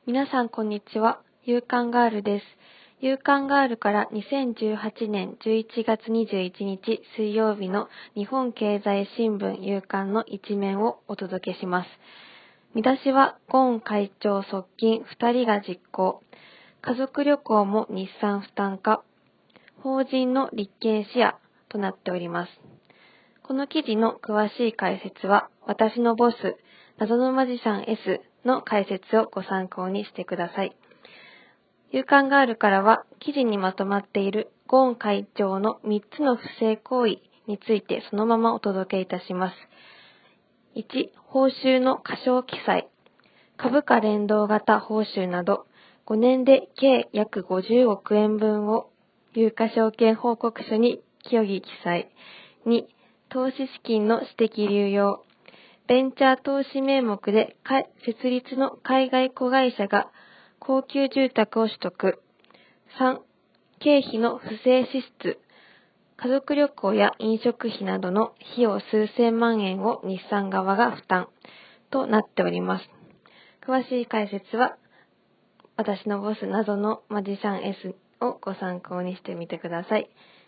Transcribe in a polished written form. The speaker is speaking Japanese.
皆さんこんにちは。夕刊ガールです。夕刊ガールから2018年11月21日水曜日の日本経済新聞夕刊の一面をお届けします。見出しはゴーン会長側近2人が実行。家族旅行も日産負担化。法人の立件視野となっております。この記事の詳しい解説は私のボス、謎のマジシャン S の解説をご参考にしてください。夕刊ガールからは記事にまとまっているゴーン会長の3つの不正行為についてそのままお届けいたします。1、報酬の過少記載。株価連動型報酬など5年で計約50億円分を有価証券報告書に虚偽記載。2、投資資金の私的流用。ベンチャー投資名目で設立の海外子会社が高級住宅を取得。3、経費の不正支出。家族旅行や飲食費などの費用数千万円を日産側が負担となっております。詳しい解説は私のボス謎のマジシャン S をご参考にしてみてください。